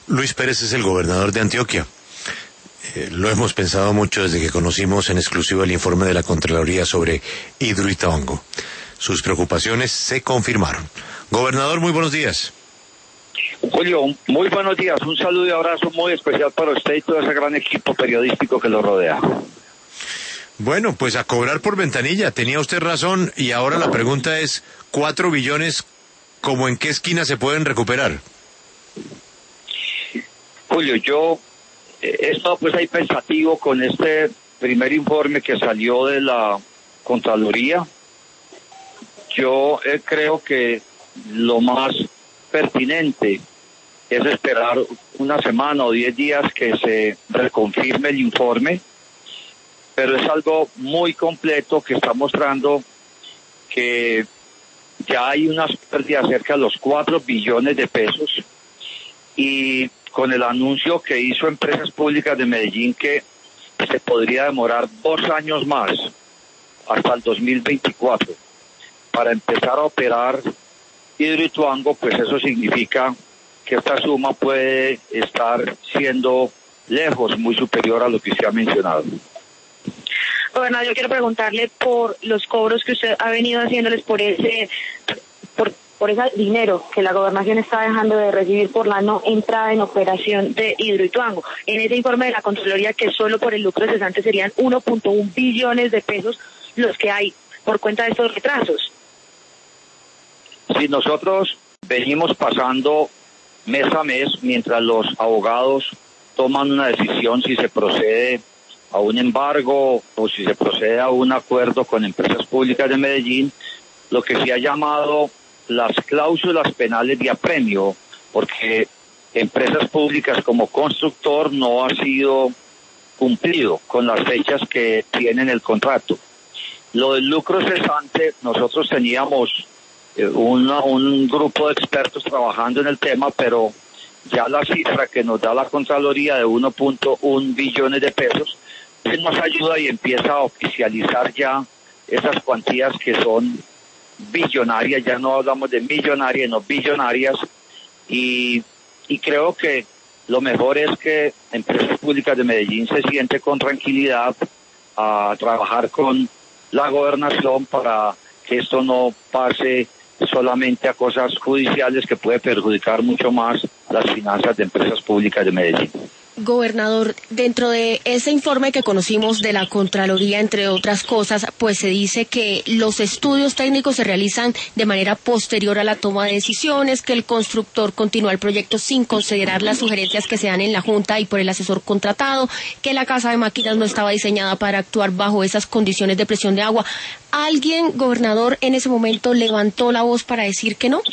Luis Pérez es el gobernador de Antioquia. Lo hemos pensado mucho desde que conocimos en exclusiva el informe de la Contraloría sobre Hidroituango. Sus preocupaciones se confirmaron. Gobernador, muy buenos días. Julio, muy buenos días. Un saludo y abrazo muy especial para usted y todo ese gran equipo periodístico que lo rodea. Bueno, pues a cobrar por ventanilla. Tenía usted razón y ahora la pregunta es, 4 billones, ¿cómo en qué esquina se pueden recuperar? Julio, yo he estado pues ahí pensativo con este primer informe que salió de la Contraloría. Yo creo que lo más pertinente es esperar una semana o 10 días que se reconfirme el informe, pero es algo muy completo que está mostrando que ya hay unas pérdidas cerca de los 4 billones de pesos, y con el anuncio que hizo Empresas Públicas de Medellín que se podría demorar 2 años más, hasta el 2024, para empezar a operar Hidroituango, pues eso significa que esta suma puede estar siendo lejos muy superior a lo que se ha mencionado. Gobernador, yo quiero preguntarle por los cobros que usted ha venido haciéndoles por ese dinero que la gobernación está dejando de recibir por la no entrada en operación de Hidroituango. En ese informe de la Contraloría, que solo por el lucro cesante serían 1.1 billones de pesos los que hay por cuenta de estos retrasos. Si nosotros venimos pasando mes a mes mientras los abogados toman una decisión si se procede a un embargo o si se procede a un acuerdo con Empresas Públicas de Medellín, lo que se ha llamado las cláusulas penales de apremio, porque Empresas Públicas como constructor no ha sido cumplido con las fechas que tiene el contrato. Lo del lucro cesante, nosotros teníamos un grupo de expertos trabajando en el tema, pero ya la cifra que nos da la Contraloría de 1.1 billones de pesos pues nos ayuda y empieza a oficializar ya esas cuantías que son billonarias. Ya no hablamos de millonarias, sino billonarias, y creo que lo mejor es que Empresas Públicas de Medellín se siente con tranquilidad a trabajar con la gobernación para que esto no pase solamente a cosas judiciales que puede perjudicar mucho más las finanzas de Empresas Públicas de Medellín. Gobernador, dentro de ese informe que conocimos de la Contraloría, entre otras cosas, pues se dice que los estudios técnicos se realizan de manera posterior a la toma de decisiones, que el constructor continúa el proyecto sin considerar las sugerencias que se dan en la Junta y por el asesor contratado, que la casa de máquinas no estaba diseñada para actuar bajo esas condiciones de presión de agua. ¿Alguien, gobernador, en ese momento levantó la voz para decir que no?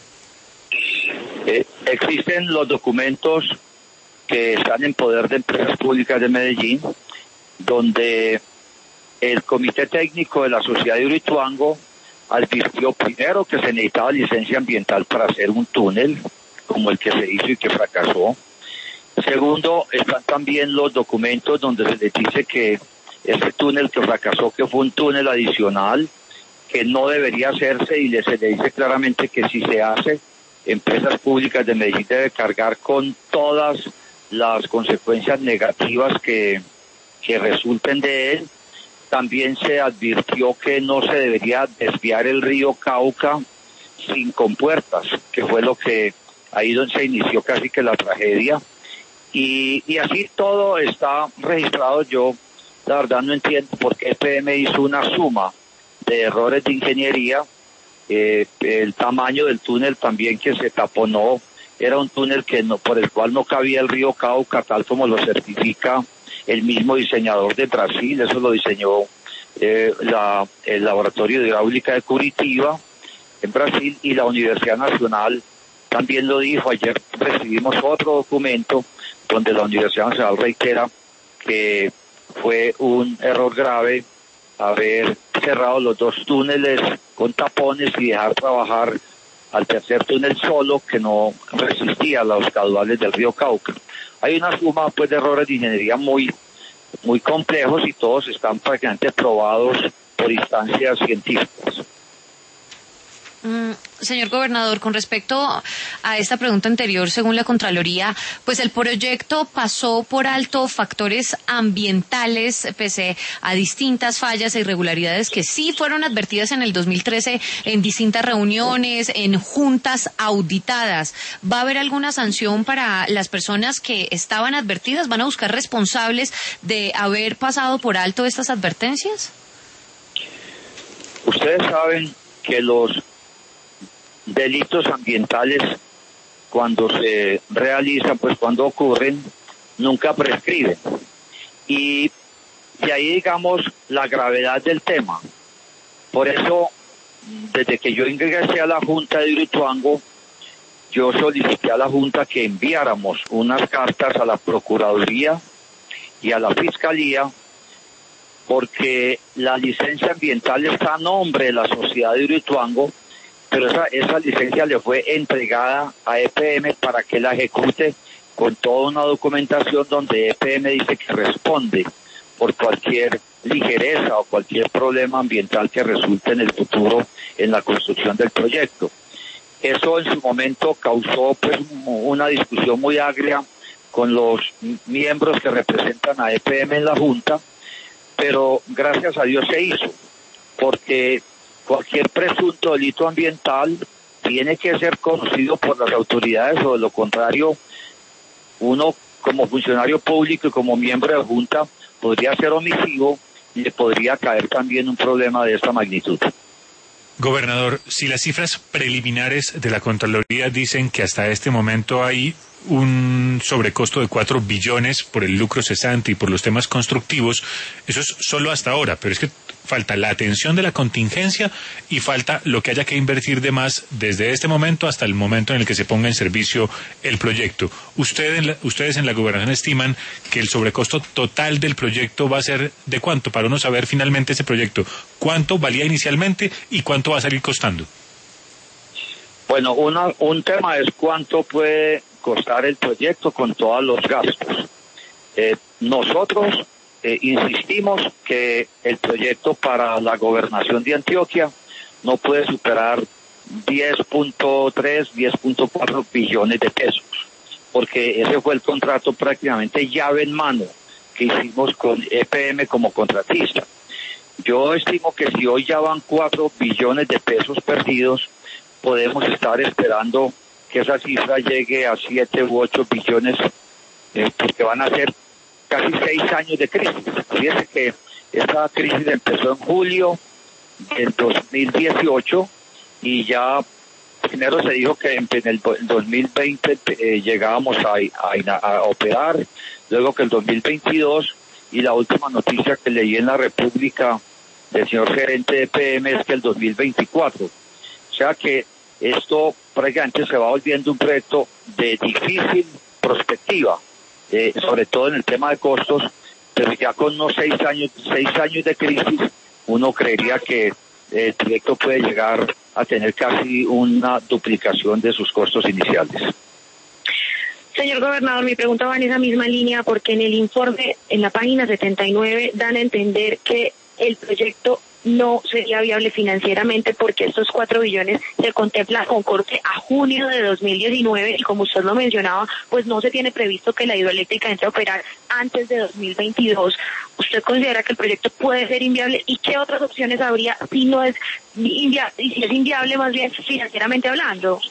Existen los documentos que están en poder de Empresas Públicas de Medellín, donde el Comité Técnico de la Sociedad de Hidroituango advirtió primero que se necesitaba licencia ambiental para hacer un túnel, como el que se hizo y que fracasó. Segundo, están también los documentos donde se les dice que ese túnel que fracasó, que fue un túnel adicional, que no debería hacerse, y se le dice claramente que si se hace, Empresas Públicas de Medellín debe cargar con todas las consecuencias negativas que resulten de él. También se advirtió que no se debería desviar el río Cauca sin compuertas, que fue lo que ahí donde se inició casi que la tragedia. Y así todo está registrado. Yo la verdad no entiendo por qué EPM hizo una suma de errores de ingeniería. El tamaño del túnel también que se taponó era un túnel por el cual no cabía el río Cauca, tal como lo certifica el mismo diseñador de Brasil. Eso lo diseñó el Laboratorio de Hidráulica de Curitiba en Brasil, y la Universidad Nacional también lo dijo. Ayer recibimos otro documento donde la Universidad Nacional reitera que fue un error grave haber cerrado los 2 túneles con tapones y dejar trabajar al tercer túnel solo, que no resistía a los caudales del río Cauca. Hay una suma pues de errores de ingeniería muy complejos, y todos están prácticamente probados por instancias científicas. Señor gobernador, con respecto a esta pregunta anterior, según la Contraloría, pues el proyecto pasó por alto factores ambientales pese a distintas fallas e irregularidades que sí fueron advertidas en el 2013 en distintas reuniones, en juntas auditadas. ¿Va a haber alguna sanción para las personas que estaban advertidas? ¿Van a buscar responsables de haber pasado por alto estas advertencias? Ustedes saben que los delitos ambientales, cuando se realizan, pues cuando ocurren, nunca prescriben. Y de ahí, digamos, la gravedad del tema. Por eso, desde que yo ingresé a la Junta de Hidroituango, yo solicité a la Junta que enviáramos unas cartas a la Procuraduría y a la Fiscalía, porque la licencia ambiental está a nombre de la sociedad de Hidroituango, pero esa licencia le fue entregada a EPM para que la ejecute con toda una documentación donde EPM dice que responde por cualquier ligereza o cualquier problema ambiental que resulte en el futuro en la construcción del proyecto. Eso en su momento causó pues una discusión muy agria con los miembros que representan a EPM en la Junta, pero gracias a Dios se hizo, porque cualquier presunto delito ambiental tiene que ser conocido por las autoridades, o de lo contrario, uno como funcionario público y como miembro de Junta podría ser omisivo y le podría caer también un problema de esta magnitud. Gobernador, si las cifras preliminares de la Contraloría dicen que hasta este momento hay un sobrecosto de 4 billones por el lucro cesante y por los temas constructivos, eso es solo hasta ahora, pero es que falta la atención de la contingencia y falta lo que haya que invertir de más desde este momento hasta el momento en el que se ponga en servicio el proyecto. Ustedes en la gobernación estiman que el sobrecosto total del proyecto va a ser ¿de cuánto? Para uno saber finalmente ese proyecto, ¿cuánto valía inicialmente y cuánto va a salir costando? Bueno, un tema es cuánto puede costar el proyecto con todos los gastos. Nosotros insistimos que el proyecto para la gobernación de Antioquia no puede superar 10.3, 10.4 billones de pesos, porque ese fue el contrato prácticamente llave en mano que hicimos con EPM como contratista. Yo estimo que si hoy ya van 4 billones de pesos perdidos, podemos estar esperando que esa cifra llegue a 7 u 8 billones, porque van a ser casi 6 años de crisis. Fíjense que esta crisis empezó en julio del 2018 y ya primero se dijo que en el 2020 llegábamos a operar, luego que el 2022, y la última noticia que leí en la República del señor gerente de EPM es que el 2024. O sea que esto prácticamente se va volviendo un proyecto de difícil prospectiva, sobre todo en el tema de costos, pero ya con unos 6 años de crisis, uno creería que el proyecto puede llegar a tener casi una duplicación de sus costos iniciales. Señor gobernador, mi pregunta va en esa misma línea, porque en el informe, en la página 79, dan a entender que el proyecto no sería viable financieramente porque estos 4 billones se contempla con corte a junio de 2019 y, como usted lo mencionaba, pues no se tiene previsto que la hidroeléctrica entre a operar antes de 2022. ¿Usted considera que el proyecto puede ser inviable y qué otras opciones habría si no es inviable, y si es inviable más bien financieramente hablando?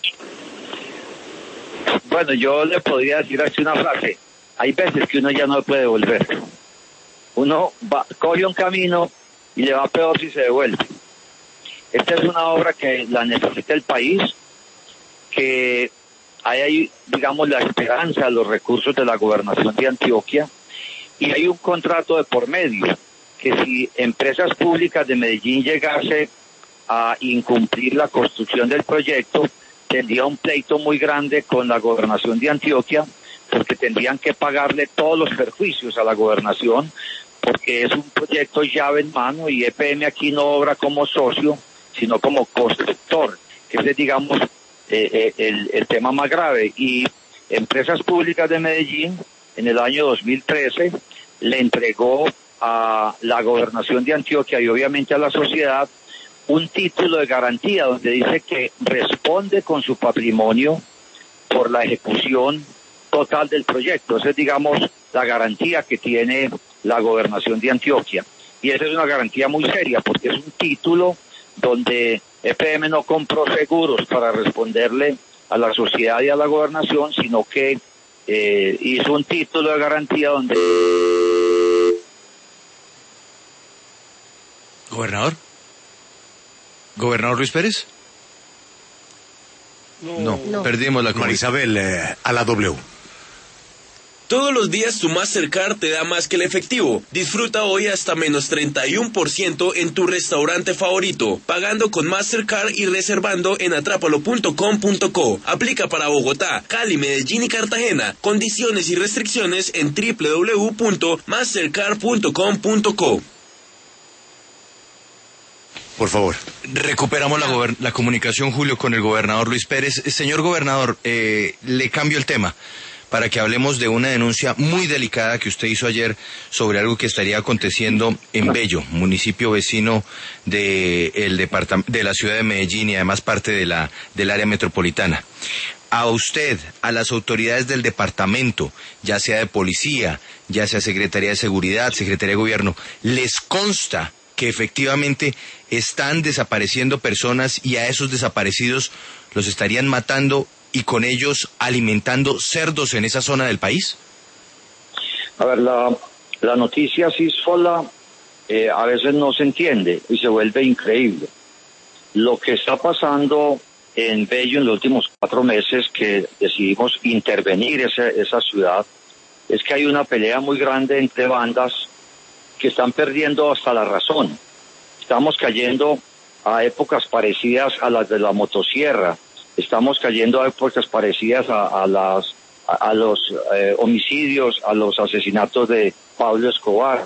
Bueno, yo le podría decir así una frase: hay veces que uno ya no puede volver. Uno coge un camino y le va peor si se devuelve. Esta es una obra que la necesita el país, que hay ahí, digamos, la esperanza, los recursos de la gobernación de Antioquia, y hay un contrato de por medio, que si Empresas Públicas de Medellín llegase a incumplir la construcción del proyecto, tendría un pleito muy grande con la gobernación de Antioquia, porque tendrían que pagarle todos los perjuicios a la gobernación, porque es un proyecto llave en mano y EPM aquí no obra como socio, sino como constructor, que es, digamos, el tema más grave. Y Empresas Públicas de Medellín, en el año 2013, le entregó a la gobernación de Antioquia y obviamente a la sociedad un título de garantía donde dice que responde con su patrimonio por la ejecución total del proyecto. Esa es, digamos, la garantía que tiene la gobernación de Antioquia. Y esa es una garantía muy seria porque es un título donde EPM no compró seguros para responderle a la sociedad y a la gobernación, sino que hizo un título de garantía donde... ¿Gobernador Luis Pérez? No. Perdimos la comunicación. Marisabel, a la W. Todos los días tu Mastercard te da más que el efectivo. Disfruta hoy hasta menos 31% en tu restaurante favorito, pagando con Mastercard y reservando en atrápalo.com.co. Aplica para Bogotá, Cali, Medellín y Cartagena. Condiciones y restricciones en www.mastercard.com.co. Por favor. Recuperamos la comunicación, Julio, con el gobernador Luis Pérez. Señor gobernador, le cambio el tema para que hablemos de una denuncia muy delicada que usted hizo ayer sobre algo que estaría aconteciendo en Bello, municipio vecino de la ciudad de Medellín y además parte del área metropolitana. A usted, a las autoridades del departamento, ya sea de policía, ya sea Secretaría de Seguridad, Secretaría de Gobierno, ¿les consta que efectivamente están desapareciendo personas y a esos desaparecidos los estarían matando y con ellos alimentando cerdos en esa zona del país? A ver, la noticia así sola a veces no se entiende y se vuelve increíble. Lo que está pasando en Bello en los últimos 4 meses que decidimos intervenir esa ciudad es que hay una pelea muy grande entre bandas que están perdiendo hasta la razón. Estamos cayendo a épocas parecidas a las de la motosierra. Estamos cayendo a épocas parecidas a los homicidios, a los asesinatos de Pablo Escobar.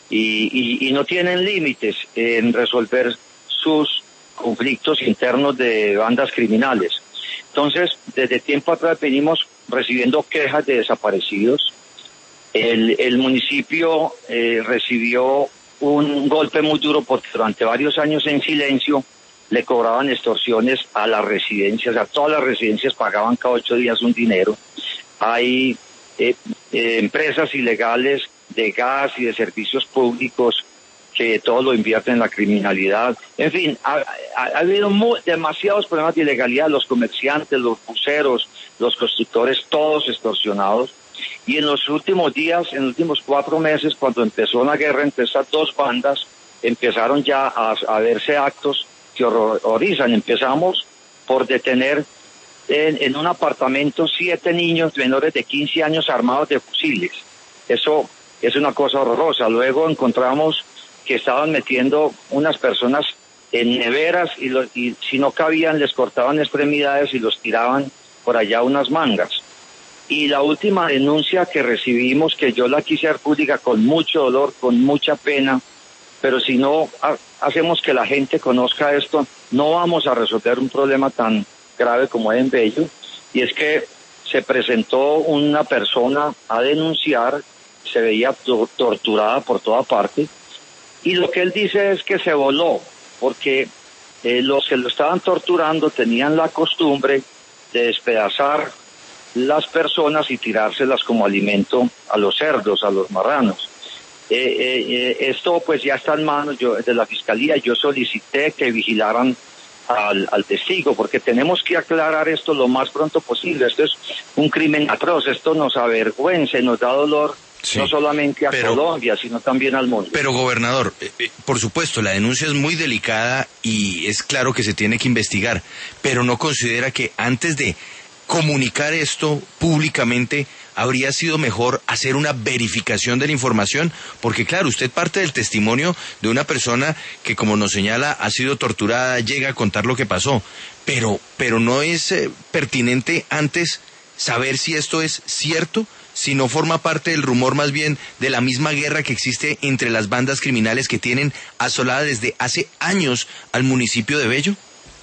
Y no tienen límites en resolver sus conflictos internos de bandas criminales. Entonces, desde tiempo atrás venimos recibiendo quejas de desaparecidos. El municipio recibió un golpe muy duro porque durante varios años en silencio le cobraban extorsiones a las residencias, a todas las residencias pagaban cada 8 días un dinero. Hay empresas ilegales de gas y de servicios públicos que todo lo invierten en la criminalidad. En fin, ha habido demasiados problemas de ilegalidad, los comerciantes, los buceros, los constructores, todos extorsionados. Y en los últimos días, en los últimos 4 meses, cuando empezó la guerra entre estas dos bandas, empezaron ya a verse actos que horrorizan. Empezamos por detener en un apartamento 7 niños menores de 15 años armados de fusiles. Eso es una cosa horrorosa. Luego encontramos que estaban metiendo unas personas en neveras y si no cabían les cortaban extremidades y los tiraban por allá unas mangas. Y la última denuncia que recibimos, que yo la quise hacer pública con mucho dolor, con mucha pena, pero si no hacemos que la gente conozca esto, no vamos a resolver un problema tan grave como es en Bello, y es que se presentó una persona a denunciar, se veía torturada por toda parte, y lo que él dice es que se voló, porque los que lo estaban torturando tenían la costumbre de despedazar las personas y tirárselas como alimento a los cerdos, a los marranos. Esto pues ya está en manos de la Fiscalía. Yo solicité que vigilaran al testigo, porque tenemos que aclarar esto lo más pronto posible. Esto es un crimen atroz, esto nos avergüenza y nos da dolor, sí, no solamente a Colombia, sino también al mundo. Pero gobernador, por supuesto, la denuncia es muy delicada y es claro que se tiene que investigar, pero ¿no considera que antes de comunicar esto públicamente habría sido mejor hacer una verificación de la información? Porque claro, usted parte del testimonio de una persona que, como nos señala, ha sido torturada, llega a contar lo que pasó, pero ¿no es pertinente antes saber si esto es cierto? Si no forma parte del rumor más bien de la misma guerra que existe entre las bandas criminales que tienen asolada desde hace años al municipio de Bello.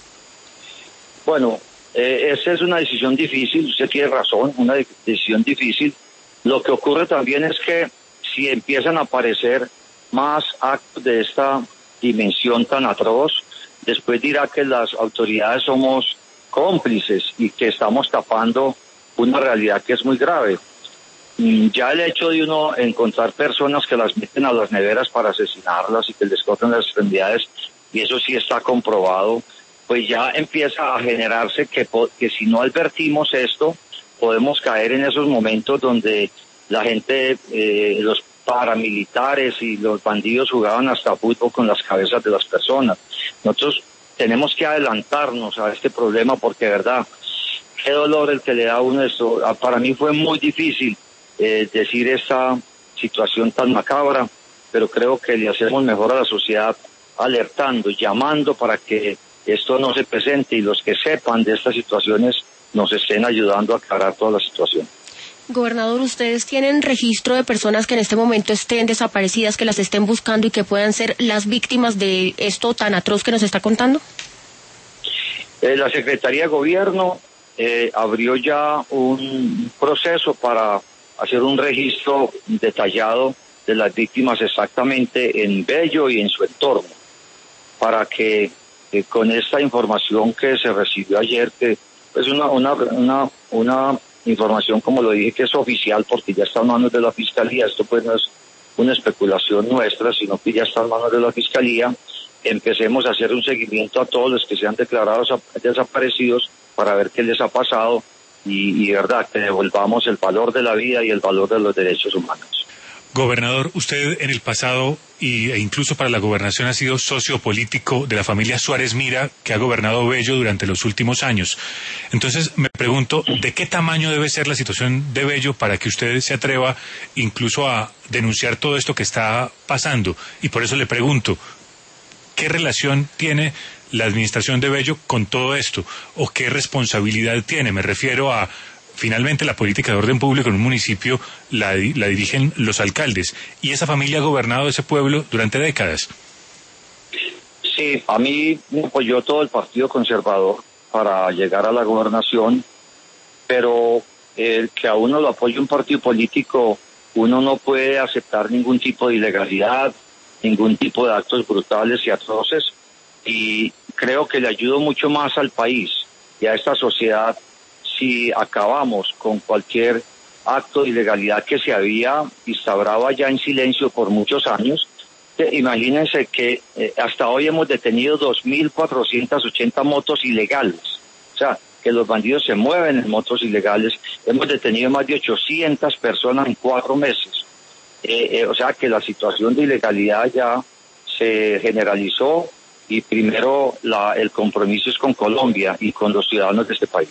Bueno, esa es una decisión difícil, usted tiene razón, una decisión difícil. Lo que ocurre también es que si empiezan a aparecer más actos de esta dimensión tan atroz, después dirá que las autoridades somos cómplices y que estamos tapando una realidad que es muy grave. Ya el hecho de uno encontrar personas que las meten a las neveras para asesinarlas y que les cortan las extremidades, y eso sí está comprobado, pues ya empieza a generarse que si no advertimos esto, podemos caer en esos momentos donde la gente, los paramilitares y los bandidos jugaban hasta fútbol con las cabezas de las personas. Nosotros tenemos que adelantarnos a este problema porque, de verdad, qué dolor el que le da a uno esto. Para mí fue muy difícil decir esta situación tan macabra, pero creo que le hacemos mejor a la sociedad alertando, llamando para que esto no se presente y los que sepan de estas situaciones nos estén ayudando a aclarar toda la situación. Gobernador, ¿ustedes tienen registro de personas que en este momento estén desaparecidas, que las estén buscando y que puedan ser las víctimas de esto tan atroz que nos está contando? La Secretaría de Gobierno abrió ya un proceso para hacer un registro detallado de las víctimas exactamente en Bello y en su entorno, para que con esta información que se recibió ayer, que es una información, como lo dije, que es oficial porque ya está en manos de la Fiscalía, esto pues no es una especulación nuestra, sino que ya está en manos de la Fiscalía, empecemos a hacer un seguimiento a todos los que se han declarado desaparecidos para ver qué les ha pasado y verdad, que devolvamos el valor de la vida y el valor de los derechos humanos. Gobernador, usted en el pasado e incluso para la gobernación ha sido socio político de la familia Suárez Mira, que ha gobernado Bello durante los últimos años. Entonces me pregunto, ¿de qué tamaño debe ser la situación de Bello para que usted se atreva incluso a denunciar todo esto que está pasando? Y por eso le pregunto, ¿qué relación tiene la administración de Bello con todo esto? ¿O qué responsabilidad tiene? Me refiero a, finalmente, la política de orden público en un municipio la dirigen los alcaldes. Y esa familia ha gobernado ese pueblo durante décadas. Sí, a mí me apoyó todo el Partido Conservador para llegar a la gobernación, pero el que a uno lo apoye un partido político, uno no puede aceptar ningún tipo de ilegalidad, ningún tipo de actos brutales y atroces, y creo que le ayudo mucho más al país y a esta sociedad si acabamos con cualquier acto de ilegalidad que se había instaurado ya en silencio por muchos años. Imagínense que hasta hoy hemos detenido 2.480 motos ilegales, o sea, que los bandidos se mueven en motos ilegales. Hemos detenido más de 800 personas en 4 meses, o sea que la situación de ilegalidad ya se generalizó y primero el compromiso es con Colombia y con los ciudadanos de este país.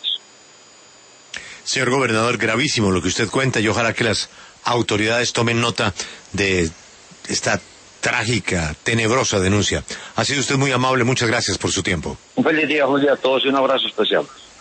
Señor gobernador, gravísimo lo que usted cuenta y ojalá que las autoridades tomen nota de esta trágica, tenebrosa denuncia. Ha sido usted muy amable, muchas gracias por su tiempo. Un feliz día, Julia, a todos y un abrazo especial.